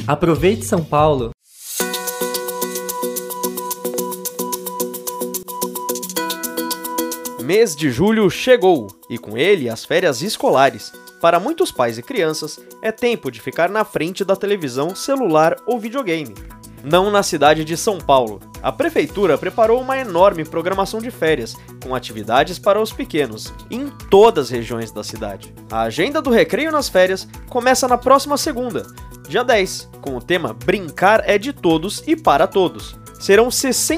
Aproveite São Paulo! Mês de julho chegou, e com ele as férias escolares. Para muitos pais e crianças, é tempo de ficar na frente da televisão, celular ou videogame. Não na cidade de São Paulo. A prefeitura preparou uma enorme programação de férias, com atividades para os pequenos, em todas as regiões da cidade. A agenda do Recreio nas Férias começa na próxima segunda, dia 10, com o tema Brincar é de todos e para todos. Serão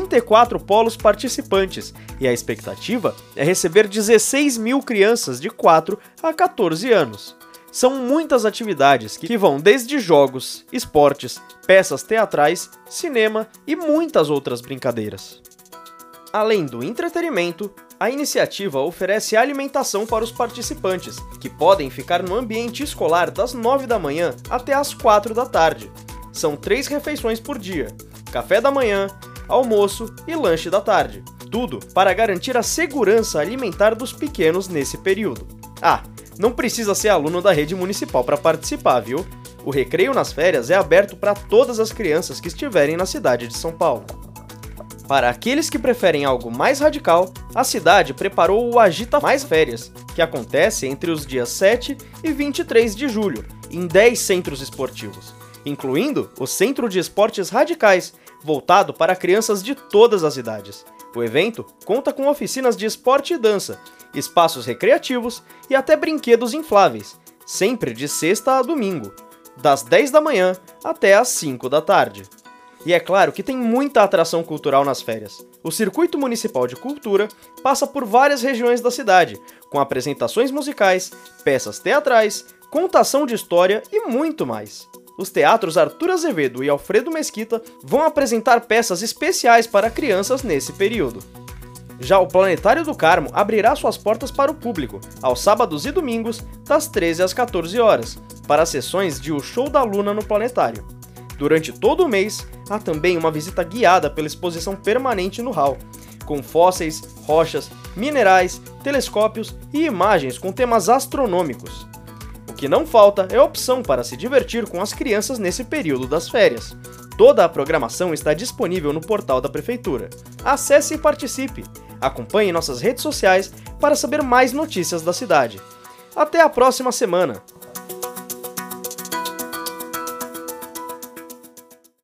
64 polos participantes, e a expectativa é receber 16 mil crianças de 4 a 14 anos. São muitas atividades que vão desde jogos, esportes, peças teatrais, cinema e muitas outras brincadeiras. Além do entretenimento, a iniciativa oferece alimentação para os participantes, que podem ficar no ambiente escolar das 9 da manhã até as 4 da tarde. São 3 refeições por dia: café da manhã, almoço e lanche da tarde. Tudo para garantir a segurança alimentar dos pequenos nesse período. Não precisa ser aluno da rede municipal para participar, viu? O Recreio nas Férias é aberto para todas as crianças que estiverem na cidade de São Paulo. Para aqueles que preferem algo mais radical, a cidade preparou o Agita Mais Férias, que acontece entre os dias 7 e 23 de julho, em 10 centros esportivos, incluindo o Centro de Esportes Radicais, voltado para crianças de todas as idades. O evento conta com oficinas de esporte e dança, espaços recreativos e até brinquedos infláveis, sempre de sexta a domingo, das 10 da manhã até as 5 da tarde. E é claro que tem muita atração cultural nas férias. O Circuito Municipal de Cultura passa por várias regiões da cidade, com apresentações musicais, peças teatrais, contação de história e muito mais. Os teatros Arthur Azevedo e Alfredo Mesquita vão apresentar peças especiais para crianças nesse período. Já o Planetário do Carmo abrirá suas portas para o público, aos sábados e domingos, das 13 às 14 horas, para sessões de O Show da Luna no Planetário. Durante todo o mês, há também uma visita guiada pela exposição permanente no hall, com fósseis, rochas, minerais, telescópios e imagens com temas astronômicos. O que não falta é opção para se divertir com as crianças nesse período das férias. Toda a programação está disponível no portal da Prefeitura. Acesse e participe! Acompanhe nossas redes sociais para saber mais notícias da cidade. Até a próxima semana!